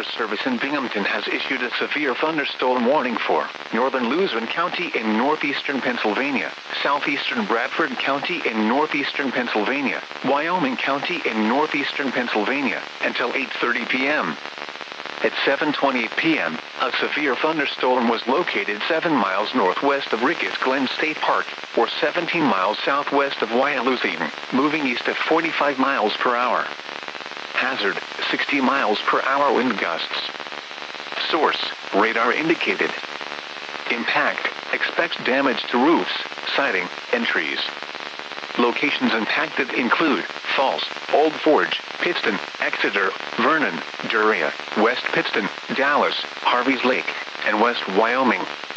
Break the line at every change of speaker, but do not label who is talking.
Weather Service in Binghamton has issued a severe thunderstorm warning for northern Luzerne County in northeastern Pennsylvania, southeastern Bradford County in northeastern Pennsylvania, Wyoming County in northeastern Pennsylvania, until 8:30 p.m. At 7:28 p.m., a severe thunderstorm was located 7 miles northwest of Ricketts Glen State Park, or 17 miles southwest of Wyalusing, moving east at 45 miles per hour. Hazard, 60 miles per hour wind gusts. Source, radar indicated. Impact, expects damage to roofs, siding, and trees. Locations impacted include Falls, Old Forge, Pittston, Exeter, Vernon, Duryea, West Pittston, Dallas, Harveys Lake, and West Wyoming.